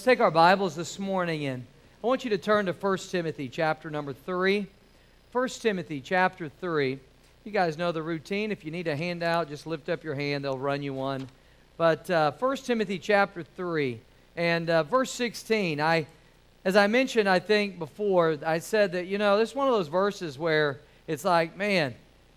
Let's take our Bibles this morning and I want you to turn to 1 Timothy chapter number 3. 1 Timothy chapter 3. You guys know the routine. If you need a handout, just lift up your hand. They'll run you one. But 1 Timothy chapter 3 and verse 16. As I mentioned, I think before, I said that, this is one of those verses where it's like, man,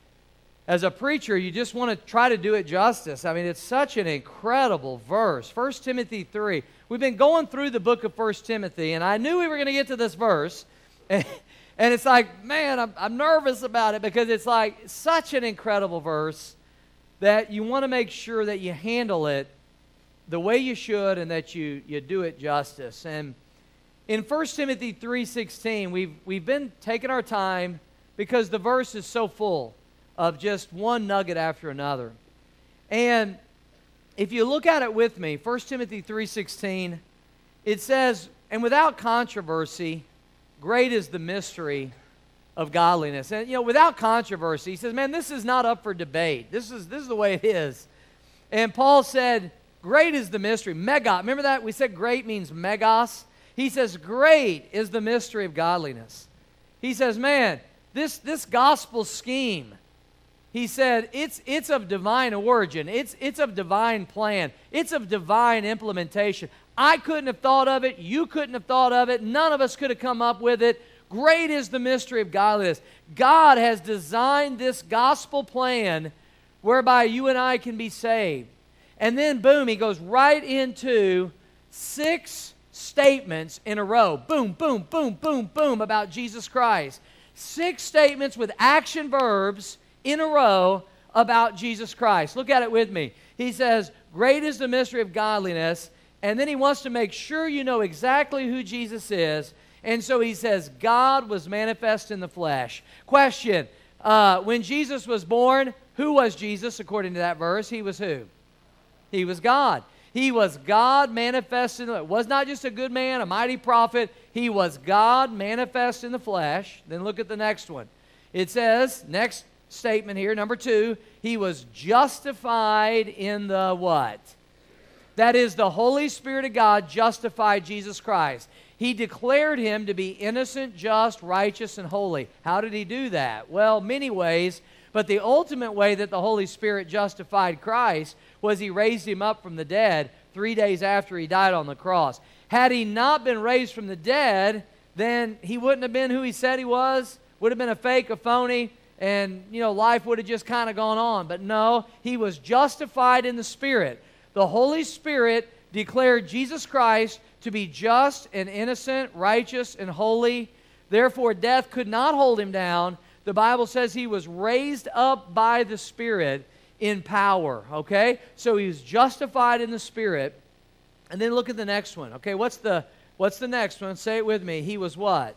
as a preacher, you just want to try to do it justice. I mean, it's such an incredible verse. 1 Timothy 3. We've been going through the book of 1 Timothy, and I knew we were going to get to this verse. And it's like, man, I'm nervous about it because it's like such an incredible verse that you want to make sure that you handle it the way you should and that you do it justice. And in 1 Timothy 3:16, we've been taking our time because the verse is so full of just one nugget after another. And if you look at it with me, 1 Timothy 3:16, it says, and without controversy, great is the mystery of godliness. And, without controversy, he says, man, this is not up for debate. This is the way it is. And Paul said, great is the mystery. Mega. Remember that? We said great means megas. He says, great is the mystery of godliness. He says, man, this gospel scheme, he said, it's of divine origin. It's of divine plan. It's of divine implementation. I couldn't have thought of it. You couldn't have thought of it. None of us could have come up with it. Great is the mystery of godliness. God has designed this gospel plan whereby you and I can be saved. And then, boom, he goes right into 6 statements in a row. Boom, boom, boom, boom, boom about Jesus Christ. 6 statements with action verbs in a row about Jesus Christ. Look at it with me. He says, great is the mystery of godliness, and then he wants to make sure you know exactly who Jesus is, and so he says, God was manifest in the flesh. Question, when Jesus was born, who was Jesus according to that verse? He was who? He was God. He was God manifest in the flesh. Was not just a good man, a mighty prophet. He was God manifest in the flesh. Then look at the next one. It says, next statement here, number 2, he was justified in the what? That is, the Holy Spirit of God justified Jesus Christ. He declared him to be innocent, just, righteous, and holy. How did he do that? Well, many ways, but the ultimate way that the Holy Spirit justified Christ was he raised him up from the dead 3 days after he died on the cross. Had he not been raised from the dead, then he wouldn't have been who he said he was, would have been a fake, a phony, and, life would have just kind of gone on. But no, he was justified in the Spirit. The Holy Spirit declared Jesus Christ to be just and innocent, righteous and holy. Therefore, death could not hold him down. The Bible says he was raised up by the Spirit in power, okay? So he was justified in the Spirit. And then look at the next one, okay? What's the next one? Say it with me. He was what?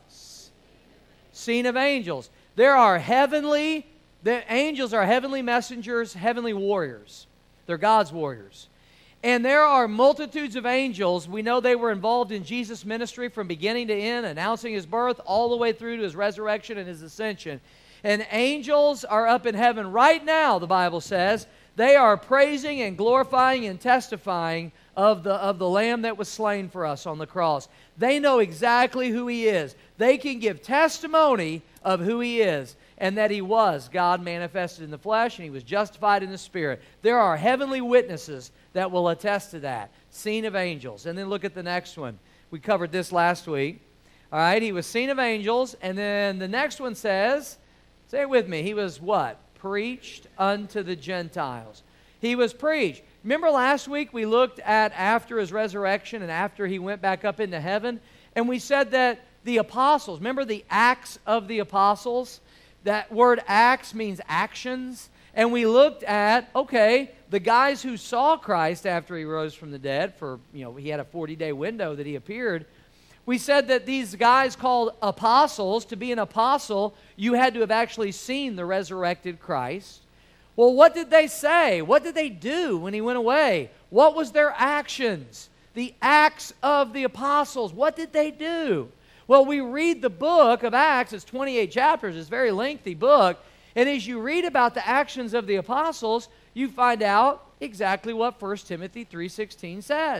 Seen of angels. The angels are heavenly messengers, heavenly warriors. They're God's warriors. And there are multitudes of angels. We know they were involved in Jesus' ministry from beginning to end, announcing his birth all the way through to his resurrection and his ascension. And angels are up in heaven right now, the Bible says. They are praising and glorifying and testifying of the Lamb that was slain for us on the cross. They know exactly who he is. They can give testimony of who he is and that he was God manifested in the flesh and he was justified in the Spirit. There are heavenly witnesses that will attest to that. Seen of angels. And then look at the next one. We covered this last week. All right, he was seen of angels. And then the next one says, say it with me, he was what? Preached unto the Gentiles. He was preached. Remember last week we looked at after his resurrection and after he went back up into heaven? And we said that the apostles, remember the Acts of the Apostles? That word Acts means actions. And we looked at, okay, the guys who saw Christ after he rose from the dead for, he had a 40-day window that he appeared. We said that these guys called apostles, to be an apostle, you had to have actually seen the resurrected Christ. Well, what did they say? What did they do when he went away? What was their actions? The Acts of the Apostles. What did they do? Well, we read the book of Acts. It's 28 chapters. It's a very lengthy book. And as you read about the actions of the apostles, you find out exactly what 1 Timothy 3:16 says.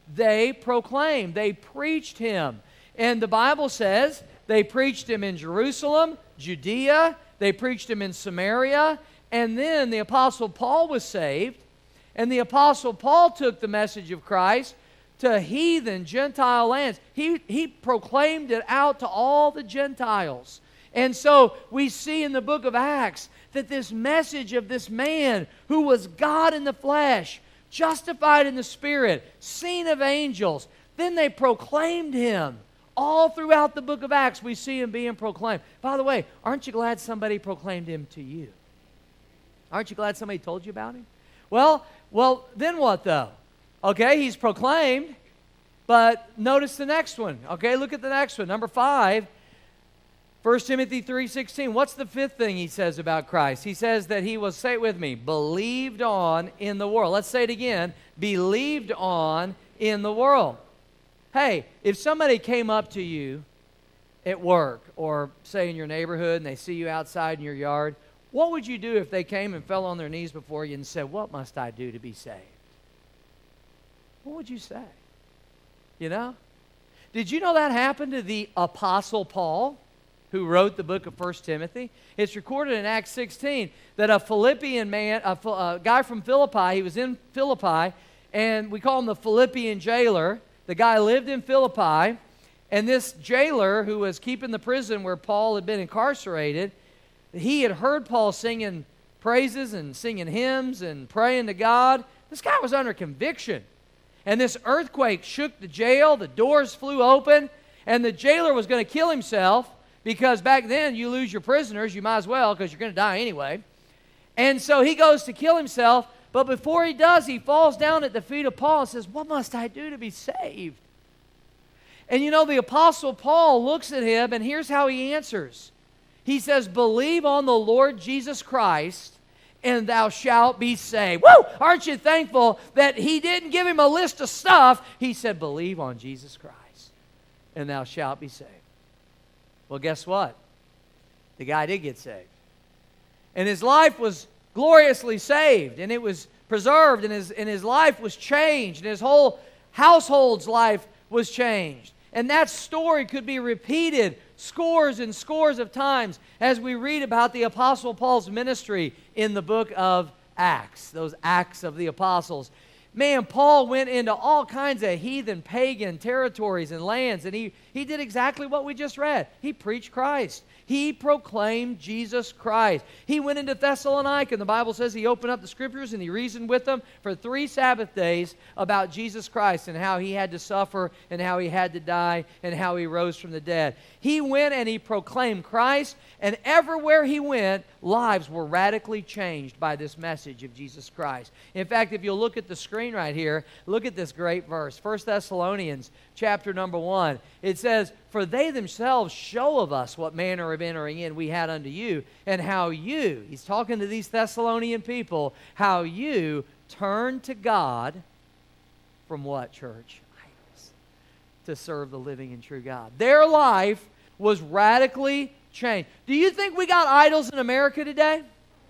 they proclaimed. They preached him. And the Bible says they preached him in Jerusalem, Judea, they preached him in Samaria, and then the Apostle Paul was saved, and the Apostle Paul took the message of Christ to heathen Gentile lands. He proclaimed it out to all the Gentiles. And so we see in the book of Acts that this message of this man who was God in the flesh, justified in the Spirit, seen of angels, then they proclaimed him. All throughout the book of Acts, we see him being proclaimed. By the way, aren't you glad somebody proclaimed him to you? Aren't you glad somebody told you about him? Well, then what though? Okay, he's proclaimed, but notice the next one. Okay, look at the next one. Number 5, 1 Timothy 3:16. What's the 5th thing he says about Christ? He says that he was, say it with me, believed on in the world. Let's say it again, believed on in the world. Hey, if somebody came up to you at work or say in your neighborhood and they see you outside in your yard, what would you do if they came and fell on their knees before you and said, "What must I do to be saved?" What would you say? You know? Did you know that happened to the Apostle Paul, who wrote the book of 1 Timothy? It's recorded in Acts 16 that a Philippian man, a guy from Philippi, he was in Philippi, and we call him the Philippian jailer. The guy lived in Philippi, and this jailer who was keeping the prison where Paul had been incarcerated, he had heard Paul singing praises and singing hymns and praying to God. This guy was under conviction. And this earthquake shook the jail, the doors flew open, and the jailer was going to kill himself because back then you lose your prisoners, you might as well because you're going to die anyway. And so he goes to kill himself, but before he does, he falls down at the feet of Paul and says, "What must I do to be saved?" And you know, the Apostle Paul looks at him, and here's how he answers. He says, "Believe on the Lord Jesus Christ, and thou shalt be saved." Woo! Aren't you thankful that he didn't give him a list of stuff? He said, "Believe on Jesus Christ, and thou shalt be saved." Well, guess what? The guy did get saved. And his life was gloriously saved, and it was preserved, and his life was changed, and his whole household's life was changed. And that story could be repeated scores and scores of times as we read about the Apostle Paul's ministry in the book of Acts, those Acts of the Apostles. Man, Paul went into all kinds of heathen, pagan territories and lands, and he did exactly what we just read. He preached Christ. He proclaimed Jesus Christ. He went into Thessalonica, and the Bible says he opened up the Scriptures and he reasoned with them for 3 Sabbath days about Jesus Christ and how he had to suffer and how he had to die and how he rose from the dead. He went and he proclaimed Christ, and everywhere he went, lives were radically changed by this message of Jesus Christ. In fact, if you'll look at the screen right here, look at this great verse. 1 Thessalonians chapter number 1. It says, "For they themselves show of us what manner of entering in we had unto you, and how you," he's talking to these Thessalonian people, "how you turned to God from" what, church? Idols. To serve the living and true God. Their life was radically changed. Do you think we got idols in America today?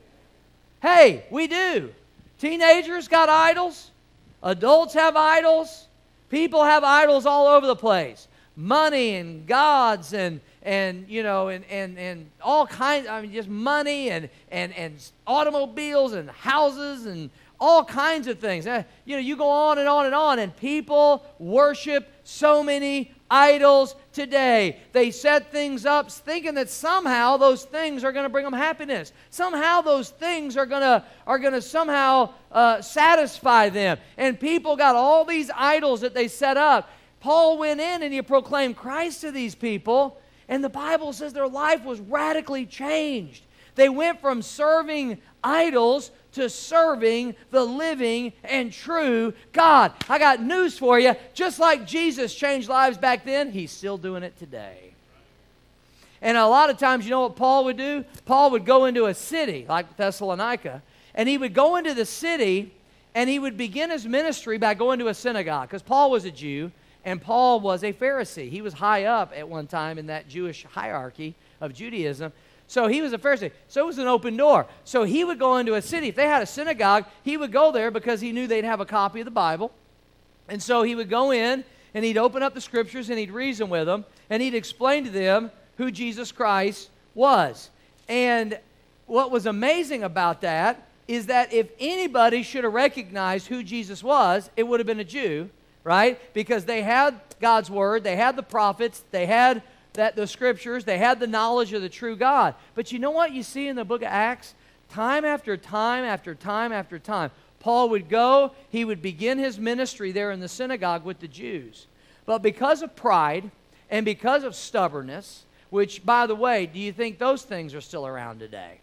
Hey, we do. Teenagers got idols. Adults have idols. People have idols all over the place. Money and gods and you know and all kinds, I mean, just money and automobiles and houses and all kinds of things. You know, you go on and on and on, and people worship so many idols today. They set things up thinking that somehow those things are going to bring them happiness. Somehow those things are going to somehow satisfy them. And people got all these idols that they set up. Paul went in and he proclaimed Christ to these people, and the Bible says their life was radically changed. They went from serving idols to serving the living and true God. I got news for you. Just like Jesus changed lives back then, he's still doing it today. And a lot of times, you know what Paul would do? Paul would go into a city like Thessalonica, and he would go into the city and he would begin his ministry by going to a synagogue, because Paul was a Jew and Paul was a Pharisee. He was high up at one time in that Jewish hierarchy of Judaism. So he was a Pharisee. So it was an open door. So he would go into a city. If they had a synagogue, he would go there because he knew they'd have a copy of the Bible. And so he would go in, and he'd open up the Scriptures, and he'd reason with them, and he'd explain to them who Jesus Christ was. And what was amazing about that is that if anybody should have recognized who Jesus was, it would have been a Jew, right? Because they had God's Word, they had the prophets, they had the Scriptures, they had the knowledge of the true God. But you know what you see in the book of Acts? Time after time after time after time, Paul would go, he would begin his ministry there in the synagogue with the Jews. But because of pride and because of stubbornness, which, by the way, do you think those things are still around today?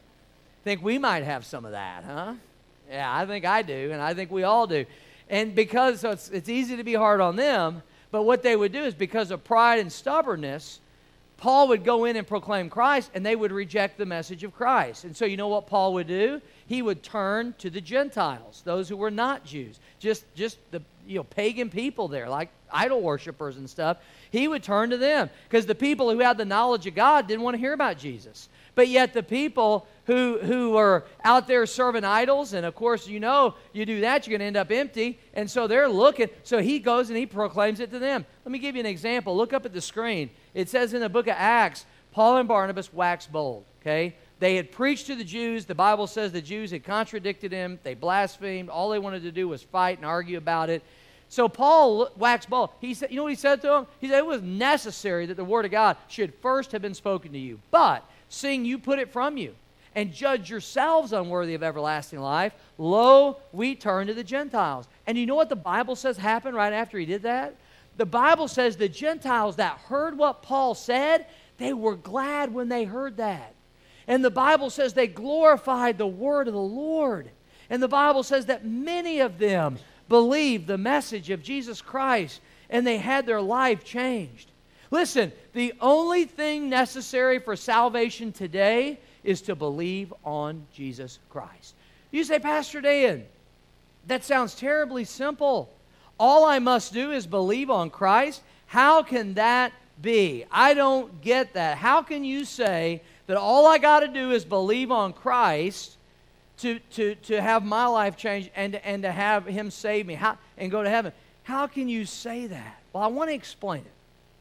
Think we might have some of that, huh? Yeah, I think I do, and I think we all do. And because so it's easy to be hard on them, but what they would do is because of pride and stubbornness, Paul would go in and proclaim Christ, and they would reject the message of Christ. And so you know what Paul would do? He would turn to the Gentiles, those who were not Jews, just the pagan people there, like idol worshipers and stuff. He would turn to them because the people who had the knowledge of God didn't want to hear about Jesus. But yet the people who were out there serving idols, and of course, you do that, you're going to end up empty. And so they're looking. So he goes and he proclaims it to them. Let me give you an example. Look up at the screen. It says in the book of Acts, Paul and Barnabas waxed bold, okay? They had preached to the Jews. The Bible says the Jews had contradicted him. They blasphemed. All they wanted to do was fight and argue about it. So Paul waxed bold. He said, you know what he said to them? He said it was necessary that the word of God should first have been spoken to you. But seeing you put it from you and judge yourselves unworthy of everlasting life, lo, we turn to the Gentiles. And you know what the Bible says happened right after he did that? The Bible says the Gentiles that heard what Paul said, they were glad when they heard that. And the Bible says they glorified the word of the Lord. And the Bible says that many of them believed the message of Jesus Christ, and they had their life changed. Listen, the only thing necessary for salvation today is to believe on Jesus Christ. You say, Pastor Dan, that sounds terribly simple. All I must do is believe on Christ. How can that be? I don't get that. How can you say that all I got to do is believe on Christ to have my life changed and to have Him save me and go to heaven? How can you say that? Well, I want to explain it.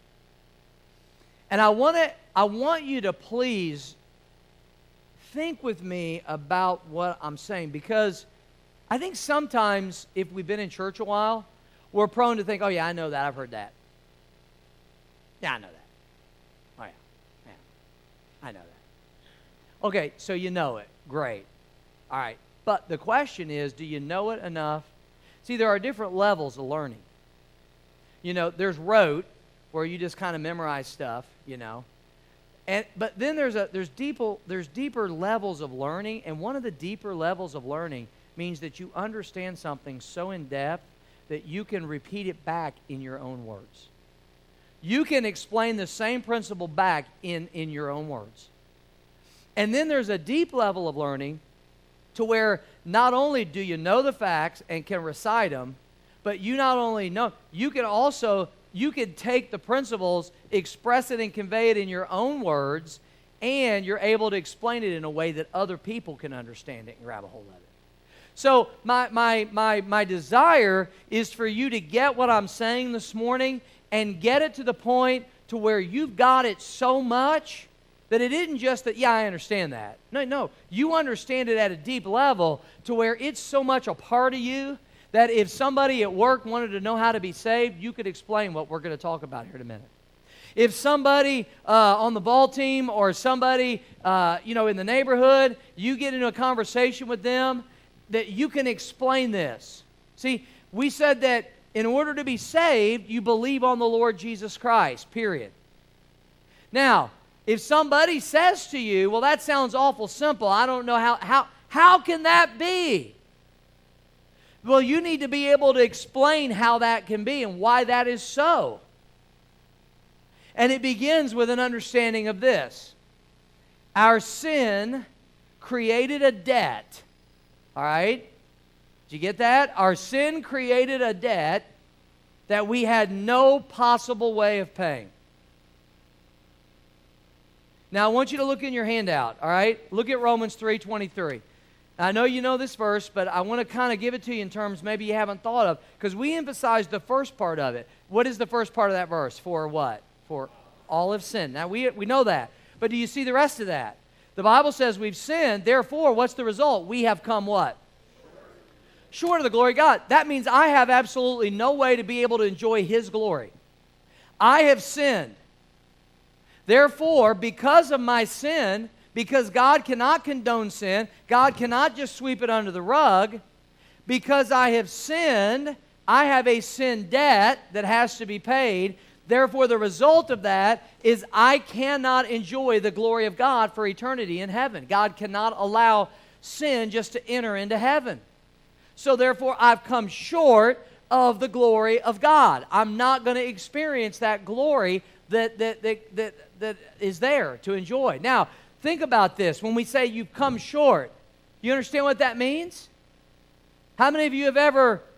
And I want you to please think with me about what I'm saying, because I think sometimes if we've been in church a while, we're prone to think, oh yeah, I know that, I've heard that. Yeah, I know that. Oh yeah, I know that. Okay, so you know it. Great. All right. But the question is, do you know it enough? See, there are different levels of learning. There's rote, where you just kind of memorize stuff, but then there's deeper levels of learning, and one of the deeper levels of learning means that you understand something so in depth that you can repeat it back in your own words. You can explain the same principle back in your own words. And then there's a deep level of learning to where not only do you know the facts and can recite them, but you not only know, you can take the principles, express it and convey it in your own words, and you're able to explain it in a way that other people can understand it and grab a hold of it. So my desire is for you to get what I'm saying this morning and get it to the point to where you've got it so much that it isn't just that, yeah, I understand that. No, you understand it at a deep level to where it's so much a part of you that if somebody at work wanted to know how to be saved, you could explain what we're going to talk about here in a minute. If somebody on the ball team or somebody in the neighborhood, you get into a conversation with them, that you can explain this. See, we said that in order to be saved, you believe on the Lord Jesus Christ, period. Now, if somebody says to you, well, that sounds awful simple, I don't know how can that be? Well, you need to be able to explain how that can be and why that is so. And it begins with an understanding of this. Our sin created a debt. All right? Did you get that? Our sin created a debt that we had no possible way of paying. Now, I want you to look in your handout, all right? Look at Romans 3:23. I know you know this verse, but I want to kind of give it to you in terms maybe you haven't thought of, because we emphasize the first part of it. What is the first part of that verse? For what? For all have sinned. Now, we know that. But do you see the rest of that? The Bible says we've sinned, therefore, what's the result? We have come what? Short of the glory of God. That means I have absolutely no way to be able to enjoy His glory. I have sinned. Therefore, because of my sin, because God cannot condone sin, God cannot just sweep it under the rug, because I have sinned, I have a sin debt that has to be paid. Therefore, the result of that is I cannot enjoy the glory of God for eternity in heaven. God cannot allow sin just to enter into heaven. So therefore, I've come short of the glory of God. I'm not going to experience that glory that is there to enjoy. Now, think about this. When we say you've come short, you understand what that means? How many of you have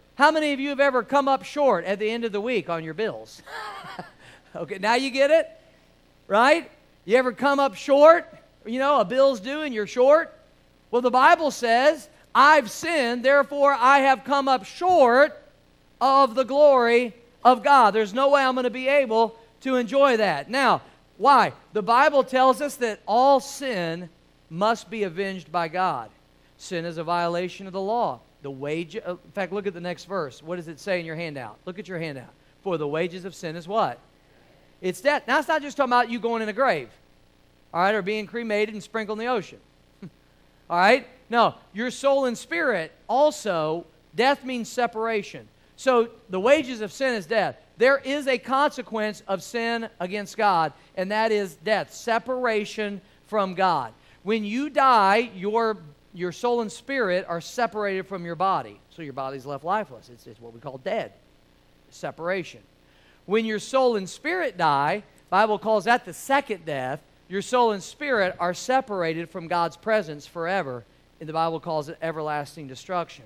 ever come up short at the end of the week on your bills? Okay, now you get it? Right? You ever come up short? You know, a bill's due and you're short? Well, the Bible says, I've sinned, therefore I have come up short of the glory of God. There's no way I'm going to be able to enjoy that. Now, why? The Bible tells us that all sin must be avenged by God. Sin is a violation of the law. In fact, look at the next verse. What does it say in your handout? Look at your handout. For the wages of sin is what? It's death. Now, it's not just talking about you going in a grave, all right, or being cremated and sprinkled in the ocean. All right? No, your soul and spirit also, death means separation. So the wages of sin is death. There is a consequence of sin against God, and that is death, separation from God. When you die, your soul and spirit are separated from your body. So your body's left lifeless. It's what we call dead, separation. When your soul and spirit die, the Bible calls that the second death. Your soul and spirit are separated from God's presence forever, and the Bible calls it everlasting destruction.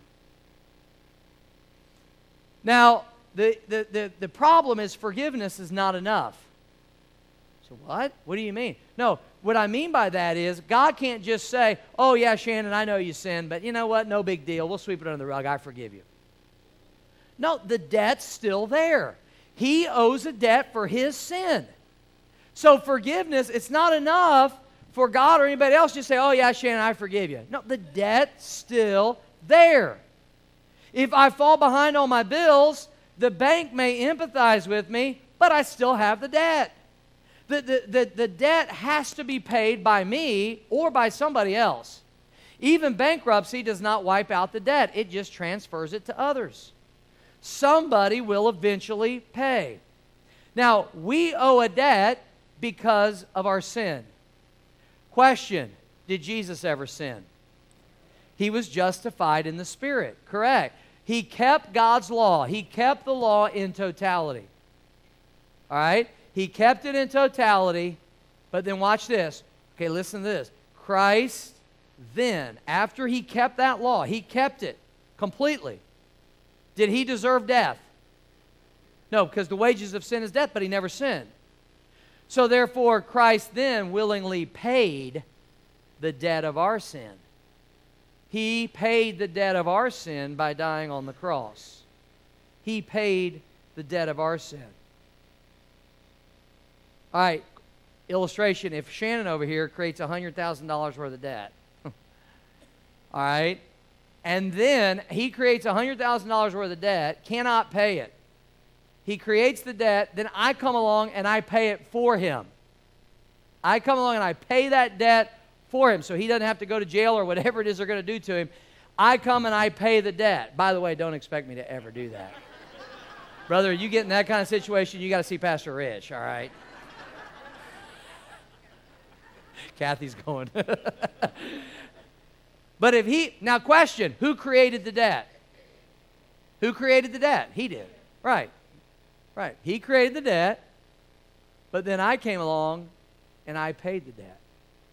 Now, the problem is forgiveness is not enough. So what? What do you mean? No, what I mean by that is God can't just say, oh yeah, Shannon, I know you sinned, but you know what? No big deal. We'll sweep it under the rug. I forgive you. No, the debt's still there. He owes a debt for his sin. So forgiveness, it's not enough for God or anybody else to just say, oh yeah, Shannon, I forgive you. No, the debt's still there. If I fall behind on my bills, the bank may empathize with me, but I still have the debt. The debt has to be paid by me or by somebody else. Even bankruptcy does not wipe out the debt. It just transfers it to others. Somebody will eventually pay. Now, we owe a debt because of our sin. Question, did Jesus ever sin? He was justified in the Spirit, correct. He kept God's law. He kept the law in totality. All right? He kept it in totality, but then watch this. Okay, listen to this. Christ then, after he kept that law, he kept it completely. Did he deserve death? No, because the wages of sin is death, but he never sinned. So therefore, Christ then willingly paid the debt of our sin. He paid the debt of our sin by dying on the cross. He paid the debt of our sin. All right, illustration. If Shannon over here creates $100,000 worth of debt, all right, and then he creates $100,000 worth of debt, cannot pay it. He creates the debt, then I come along and I pay it for him. I come along and I pay that debt for him so he doesn't have to go to jail or whatever it is they're going to do to him. I come and I pay the debt. By the way, don't expect me to ever do that. Brother, you get in that kind of situation, you got to see Pastor Rich, all right? Kathy's going. But if he, now question, who created the debt? Who created the debt? He did. Right. Right. He created the debt, but then I came along and I paid the debt.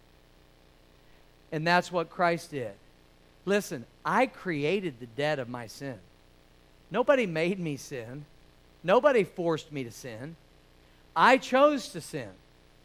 And that's what Christ did. Listen, I created the debt of my sin. Nobody made me sin. Nobody forced me to sin. I chose to sin.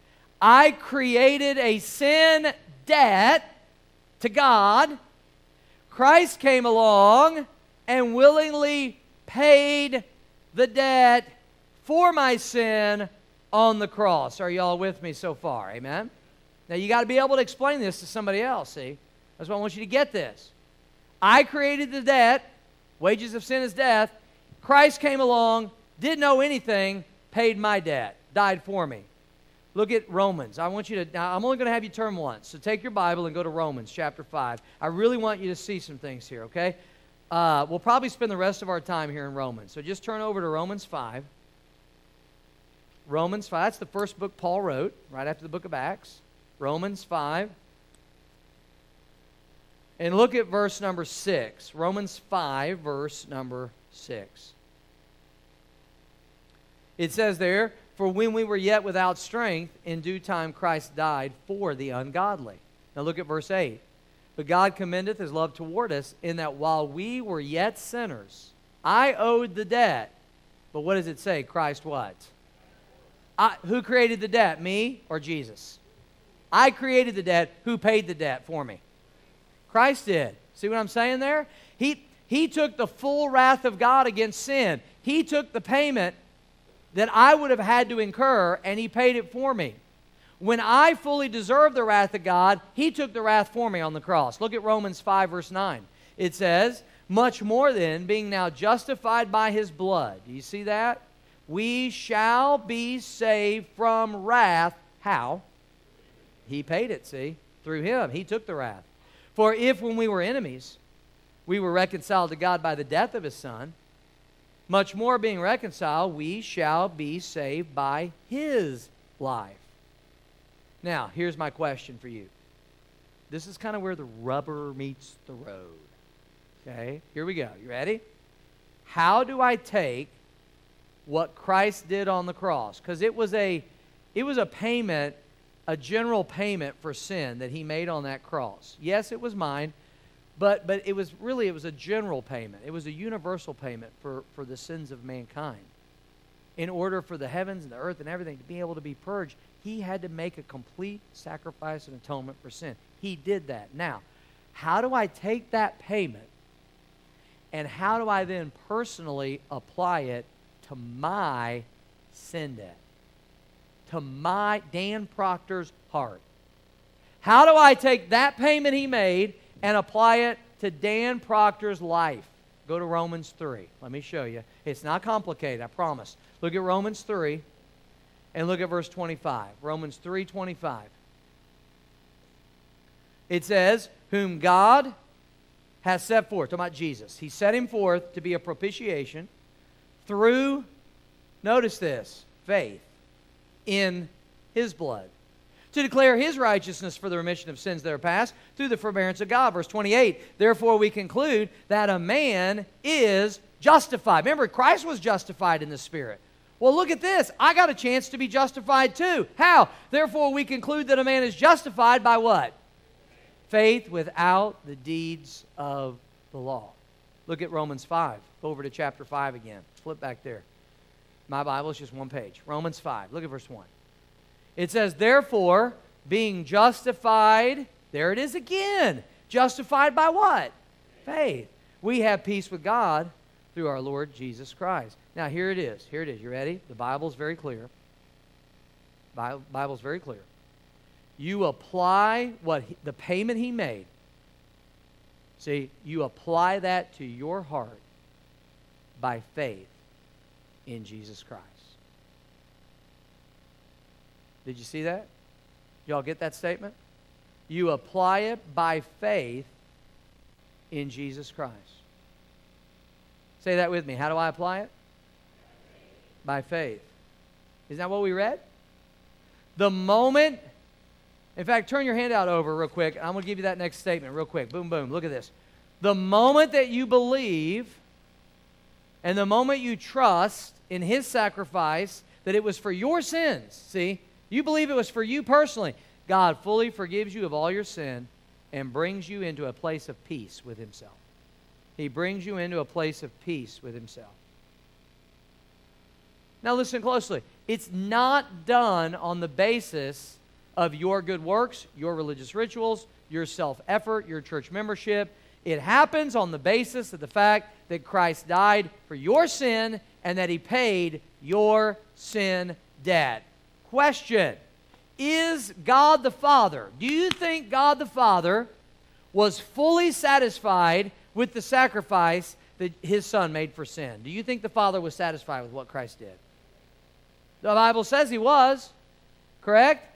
I created a sin debt to God, Christ came along and willingly paid the debt for my sin on the cross. Are y'all with me so far? Amen? Now, you got to be able to explain this to somebody else, see? That's why I want you to get this. I created the debt. Wages of sin is death. Christ came along, didn't know anything, paid my debt, died for me. Look at Romans. I want you to, now I'm only going to have you turn once, so take your Bible and go to Romans chapter 5. I really want you to see some things here, okay? We'll probably spend the rest of our time here in Romans. So just turn over to Romans 5. Romans 5, that's the first book Paul wrote, right after the book of Acts. Romans 5. And look at verse number 6. Romans 5, verse number 6. It says there, for when we were yet without strength, in due time Christ died for the ungodly. Now look at verse 8. But God commendeth his love toward us, in that while we were yet sinners, I owed the debt. But what does it say? Christ what? Who created the debt? Me or Jesus? I created the debt. Who paid the debt for me? Christ did. See what I'm saying there? He took the full wrath of God against sin. He took the payment that I would have had to incur, and he paid it for me. When I fully deserved the wrath of God, he took the wrath for me on the cross. Look at Romans 5, verse 9. It says, much more then, being now justified by his blood. Do you see that? We shall be saved from wrath. How? He paid it, see? Through him. He took the wrath. For if when we were enemies, we were reconciled to God by the death of his Son, much more being reconciled, we shall be saved by his life. Now, here's my question for you. This is kind of where the rubber meets the road. Okay, here we go. You ready? How do I take what Christ did on the cross? Because it was a payment, a general payment for sin that he made on that cross. Yes, it was mine. But it was a general payment. It was a universal payment for the sins of mankind. In order for the heavens and the earth and everything to be able to be purged, he had to make a complete sacrifice and atonement for sin. He did that. Now, how do I take that payment and how do I then personally apply it to my sin debt? To my Dan Proctor's heart. How do I take that payment he made and apply it to Dan Proctor's life? Go to Romans 3. Let me show you. It's not complicated, I promise. Look at Romans 3 and look at verse 25. Romans 3:25. It says, whom God has set forth. Talking about Jesus. He set him forth to be a propitiation through, notice this, faith in his blood, to declare his righteousness for the remission of sins that are past through the forbearance of God. Verse 28, therefore we conclude that a man is justified. Remember, Christ was justified in the Spirit. Well, look at this. I got a chance to be justified too. How? Therefore we conclude that a man is justified by what? Faith without the deeds of the law. Look at Romans 5. Go over to chapter 5 again. Flip back there. My Bible is just one page. Romans 5. Look at verse 1. It says, therefore, being justified, there it is again. Justified by what? Faith. We have peace with God through our Lord Jesus Christ. Now, here it is. Here it is. You ready? The Bible's very clear. Bible's very clear. You apply the payment he made. See, you apply that to your heart by faith in Jesus Christ. Did you see that? Y'all get that statement? You apply it by faith in Jesus Christ. Say that with me. How do I apply it? By faith. Isn't that what we read? The moment, in fact, turn your handout over real quick. I'm going to give you that next statement real quick. Boom, boom. Look at this. The moment that you believe and the moment you trust in his sacrifice that it was for your sins, see, you believe it was for you personally, God fully forgives you of all your sin and brings you into a place of peace with himself. He brings you into a place of peace with himself. Now listen closely. It's not done on the basis of your good works, your religious rituals, your self-effort, your church membership. It happens on the basis of the fact that Christ died for your sin and that He paid your sin debt. Question: is God the Father? Do you think God the Father was fully satisfied with the sacrifice that His Son made for sin? Do you think the Father was satisfied with what Christ did? The Bible says He was, correct?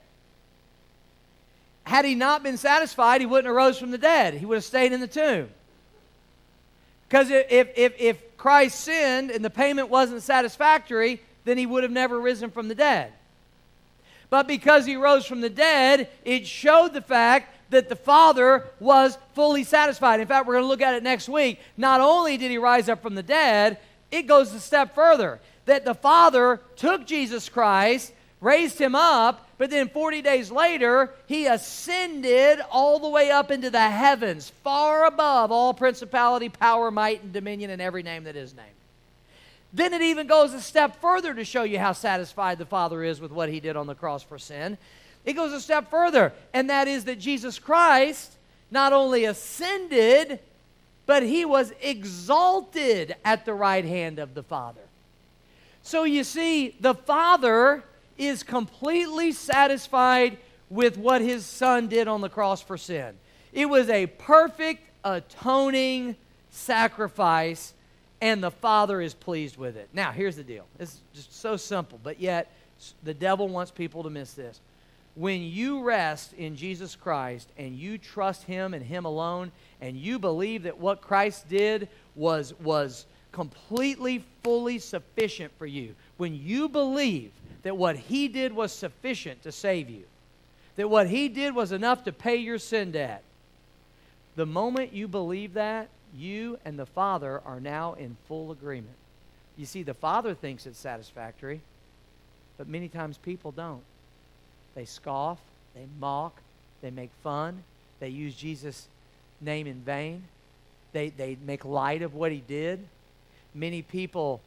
Had He not been satisfied, He wouldn't have rose from the dead. He would have stayed in the tomb. Because if Christ sinned and the payment wasn't satisfactory, then He would have never risen from the dead. But because He rose from the dead, it showed the fact that the Father was fully satisfied. In fact, we're going to look at it next week. Not only did He rise up from the dead, it goes a step further. That the Father took Jesus Christ, raised Him up, but then 40 days later, He ascended all the way up into the heavens, far above all principality, power, might, and dominion, and every name that is named. Then it even goes a step further to show you how satisfied the Father is with what He did on the cross for sin. It goes a step further, and that is that Jesus Christ not only ascended, but He was exalted at the right hand of the Father. So you see, the Father is completely satisfied with what His Son did on the cross for sin. It was a perfect atoning sacrifice, and the Father is pleased with it. Now, here's the deal. It's just so simple, but yet the devil wants people to miss this. When you rest in Jesus Christ and you trust Him and Him alone, and you believe that what Christ did was completely, fully sufficient for you, when you believe that what He did was sufficient to save you, that what He did was enough to pay your sin debt, the moment you believe that, you and the Father are now in full agreement. You see, the Father thinks it's satisfactory, but many times people don't. They scoff, they mock, they make fun, they use Jesus' name in vain, they make light of what He did. Many people,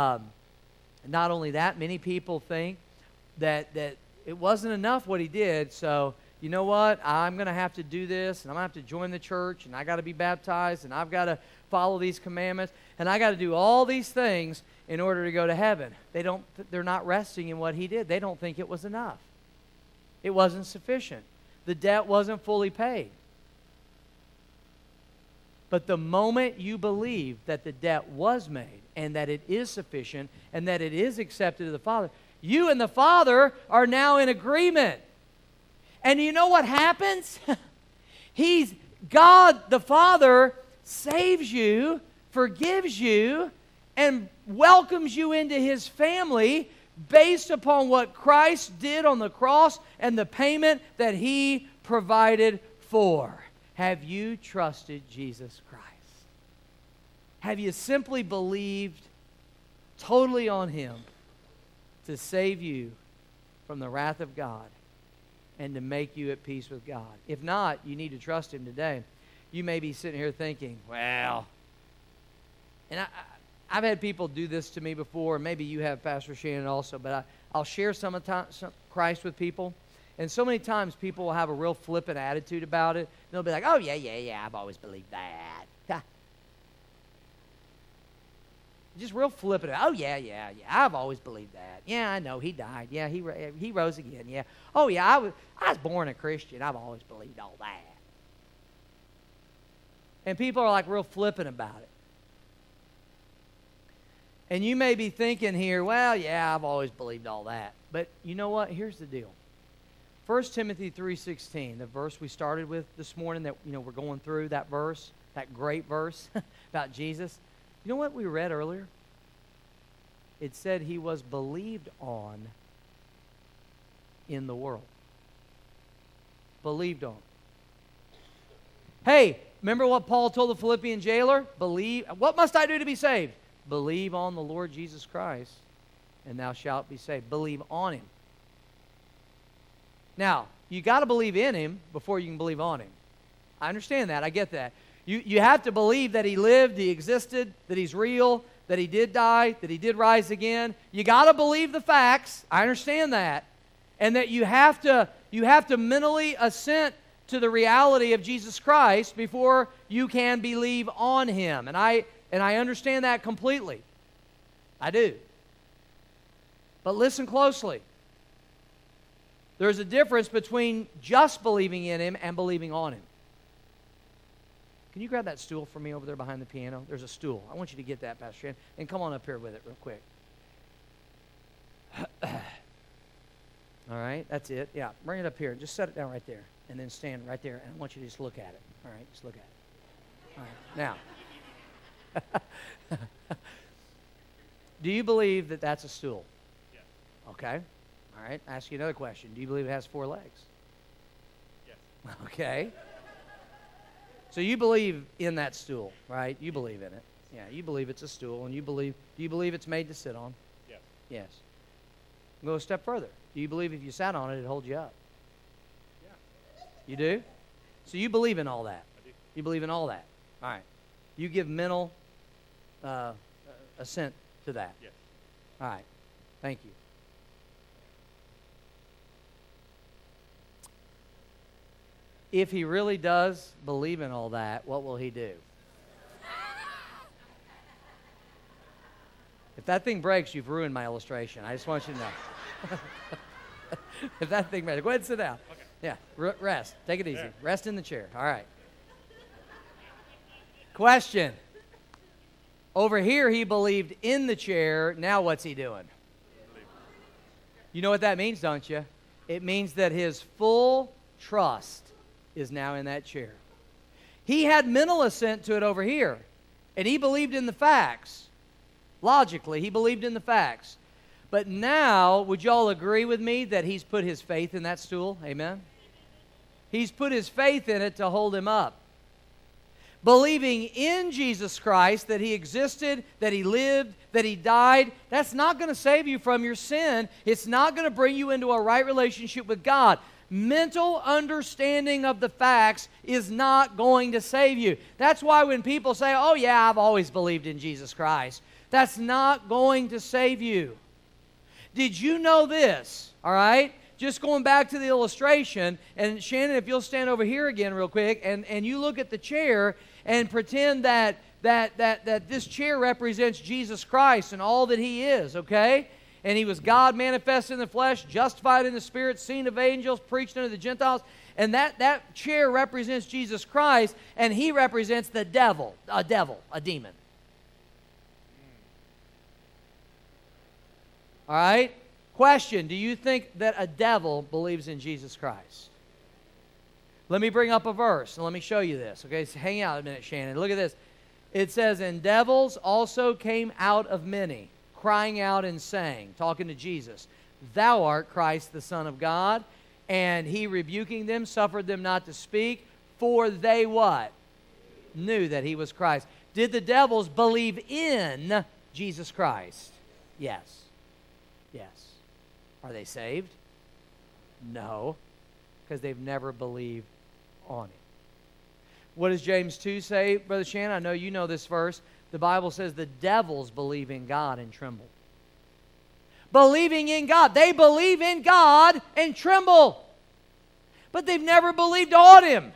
not only that, many people think that it wasn't enough what He did, so you know what, I'm going to have to do this, and I'm going to have to join the church, and I got to be baptized, and I've got to follow these commandments, and I got to do all these things in order to go to heaven. They're not resting in what He did. They don't think it was enough. It wasn't sufficient. The debt wasn't fully paid. But the moment you believe that the debt was made and that it is sufficient and that it is accepted of the Father, you and the Father are now in agreement. And you know what happens? God the Father saves you, forgives you, and welcomes you into His family based upon what Christ did on the cross and the payment that He provided for. Have you trusted Jesus Christ? Have you simply believed totally on Him to save you from the wrath of God and to make you at peace with God? If not, you need to trust Him today. You may be sitting here thinking, well, and I've had people do this to me before, and maybe you have, Pastor Shannon, also, but I'll share some Christ with people, and so many times people will have a real flippant attitude about it. They'll be like, oh, yeah, I've always believed that. Just real flippant. Oh, yeah, I've always believed that. Yeah, I know, He died. Yeah, he rose again. Yeah. Oh, yeah, I was born a Christian. I've always believed all that. And people are like real flippant about it. And you may be thinking here, well, yeah, I've always believed all that. But you know what? Here's the deal. 1 Timothy 3:16, the verse we started with this morning that we're going through, that verse, that great verse about Jesus. You know what we read earlier? It said He was believed on in the world. Believed on. Hey, remember what Paul told the Philippian jailer? What must I do to be saved? Believe on the Lord Jesus Christ, and thou shalt be saved. Believe on Him. Now, you got to believe in Him before you can believe on Him. I understand that. I get that. You have to believe that He lived, He existed, that He's real, that He did die, that He did rise again. You got to believe the facts. I understand that. And that you have to mentally assent to the reality of Jesus Christ before you can believe on Him. And I understand that completely. I do. But listen closely. There's a difference between just believing in Him and believing on Him. Can you grab that stool for me over there behind the piano? There's a stool. I want you to get that, Pastor Shannon. And come on up here with it real quick. All right, that's it. Yeah, bring it up here. Just set it down right there. And then stand right there. And I want you to just look at it. All right, just look at it. All right, now. Do you believe that that's a stool? Yes. Okay. All right, I ask you another question. Do you believe it has 4 legs? Yes. Okay. So you believe in that stool, right? You believe in it. Yeah, you believe it's a stool, and do you believe it's made to sit on? Yes. Yes. Go a step further. Do you believe if you sat on it, it'd hold you up? Yeah. You do? So you believe in all that? I do. You believe in all that? All right. You give mental assent to that? Yes. All right. Thank you. If he really does believe in all that, what will he do? If that thing breaks, you've ruined my illustration. I just want you to know. If that thing breaks, go ahead and sit down. Okay. Yeah, rest. Take it easy. There. Rest in the chair. All right. Question. Over here, he believed in the chair. Now what's he doing? You know what that means, don't you? It means that his full trust is now in that chair. He had mental assent to it over here, and he believed in the facts. Logically, he believed in the facts. But now, would you all agree with me that he's put his faith in that stool? Amen? He's put his faith in it to hold him up. Believing in Jesus Christ, that He existed, that He lived, that He died, that's not going to save you from your sin. It's not going to bring you into a right relationship with God. Mental understanding of the facts is not going to save you. That's why when people say, oh yeah, I've always believed in Jesus Christ, that's not going to save you. Did you know this? All right? Just going back to the illustration, and Shannon, if you'll stand over here again real quick, and you look at the chair and pretend that this chair represents Jesus Christ and all that He is, okay? And He was God manifested in the flesh, justified in the Spirit, seen of angels, preached unto the Gentiles. And that chair represents Jesus Christ, and He represents the devil, a demon. All right? Question, do you think that a devil believes in Jesus Christ? Let me bring up a verse, and let me show you this. Okay, so hang out a minute, Shannon. Look at this. It says, and devils also came out of many, crying out and saying, talking to Jesus, Thou art Christ, the Son of God. And He, rebuking them, suffered them not to speak, for they what? Knew that He was Christ. Did the devils believe in Jesus Christ? Yes. Yes. Are they saved? No, because they've never believed on Him. What does James 2 say, Brother Shannon? I know you know this verse. The Bible says the devils believe in God and tremble. Believing in God. They believe in God and tremble. But they've never believed on Him.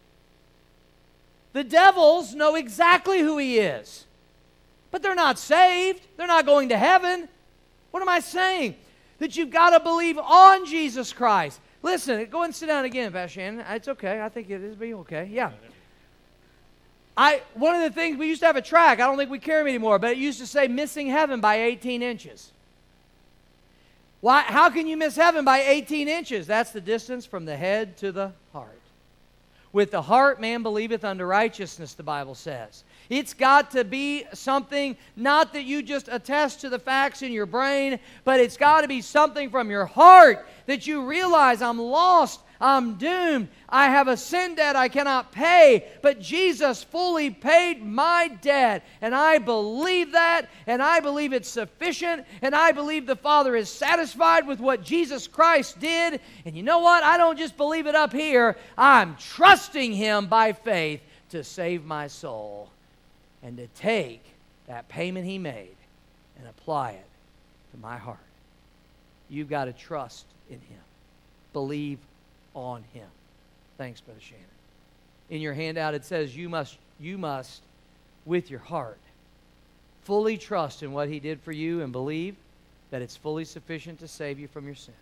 The devils know exactly who He is. But they're not saved. They're not going to heaven. What am I saying? That you've got to believe on Jesus Christ. Listen, go and sit down again, Pastor Shannon. It's okay. I think it is be okay. Yeah. One of the things, we used to have a track. I don't think we carry them anymore, but it used to say missing heaven by 18 inches. Why? How can you miss heaven by 18 inches? That's the distance from the head to the heart. With the heart man believeth unto righteousness, the Bible says. It's got to be something, not that you just attest to the facts in your brain, but it's got to be something from your heart that you realize, I'm lost, I'm doomed, I have a sin debt I cannot pay, but Jesus fully paid my debt. And I believe that, and I believe it's sufficient, and I believe the Father is satisfied with what Jesus Christ did. And you know what? I don't just believe it up here. I'm trusting Him by faith to save my soul and to take that payment He made and apply it to my heart. You've got to trust in Him. Believe on Him. Thanks, Brother Shannon. In your handout it says you must, with your heart, fully trust in what He did for you and believe that it's fully sufficient to save you from your sin.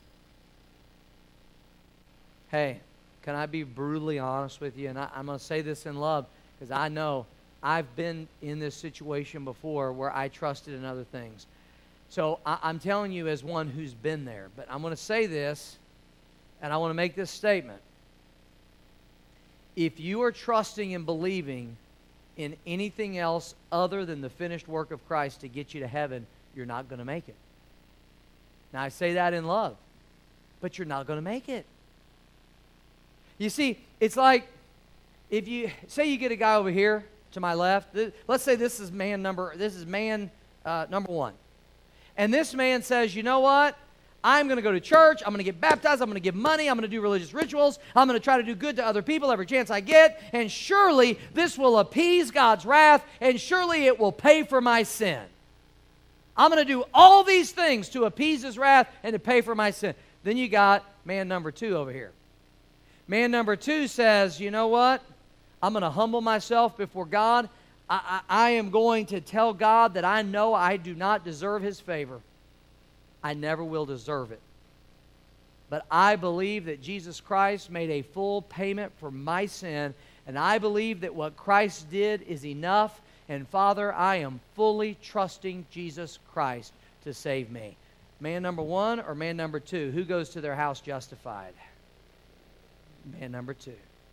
Hey, can I be brutally honest with you? And I'm going to say this in love because I know I've been in this situation before where I trusted in other things. So I'm telling you as one who's been there. But I'm going to say this, and I want to make this statement. If you are trusting and believing in anything else other than the finished work of Christ to get you to heaven, you're not going to make it. Now, I say that in love, but you're not going to make it. You see, it's like if you say you get a guy over here to my left. Let's say this is man number one. And this man says, you know what? I'm going to go to church. I'm going to get baptized. I'm going to give money. I'm going to do religious rituals. I'm going to try to do good to other people every chance I get. And surely this will appease God's wrath, and surely it will pay for my sin. I'm going to do all these things to appease His wrath and to pay for my sin. Then you got man number two over here. Man number two says, you know what? I'm going to humble myself before God. I am going to tell God that I know I do not deserve His favor. I never will deserve it. But I believe that Jesus Christ made a full payment for my sin, and I believe that what Christ did is enough. And Father, I am fully trusting Jesus Christ to save me. Man number one or man number two? Who goes to their house justified? Man number two.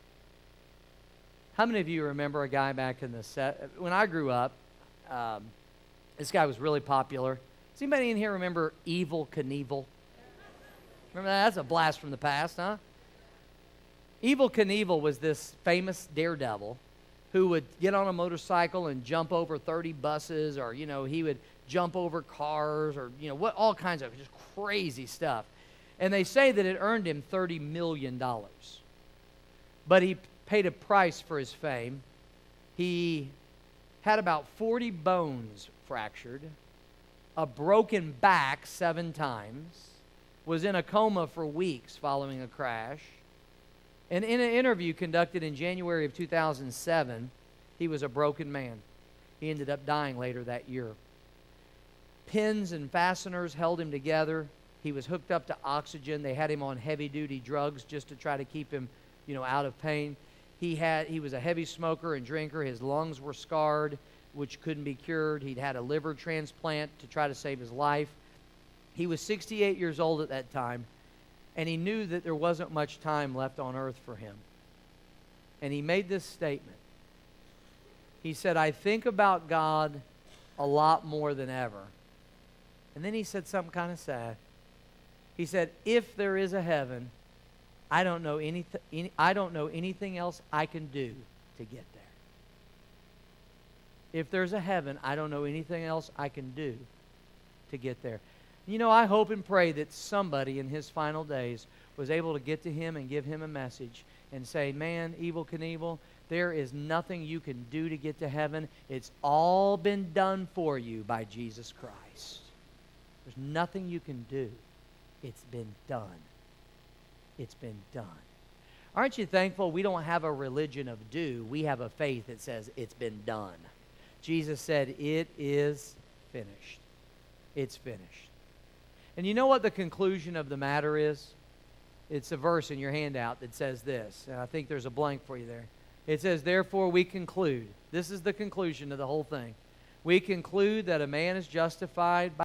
How many of you remember a guy back in the set? When I grew up, this guy was really popular. Does anybody in here remember Evel Knievel? Remember that? That's a blast from the past, huh? Evel Knievel was this famous daredevil who would get on a motorcycle and jump over 30 buses, or, he would jump over cars, or, all kinds of just crazy stuff. And they say that it earned him $30 million. But he paid a price for his fame. He had about 40 bones fractured, a broken back 7 times, was in a coma for weeks following a crash. And in an interview conducted in January of 2007, he was a broken man. He ended up dying later that year. Pins and fasteners held him together. He was hooked up to oxygen. They had him on heavy-duty drugs just to try to keep him, out of pain. He was a heavy smoker and drinker. His lungs were scarred, which couldn't be cured. He'd had a liver transplant to try to save his life. He was 68 years old at that time, and he knew that there wasn't much time left on earth for him. And he made this statement. He said, I think about God a lot more than ever. And then he said something kind of sad. He said, if there is a heaven, I don't know anything else I can do to get there. If there's a heaven, I don't know anything else I can do to get there. I hope and pray that somebody in his final days was able to get to him and give him a message and say, man, Evel Knievel, there is nothing you can do to get to heaven. It's all been done for you by Jesus Christ. There's nothing you can do. It's been done. It's been done. Aren't you thankful we don't have a religion of do? We have a faith that says it's been done. Jesus said, it is finished. It's finished. And you know what the conclusion of the matter is? It's a verse in your handout that says this, and I think there's a blank for you there. It says, therefore we conclude. This is the conclusion of the whole thing. We conclude that a man is justified by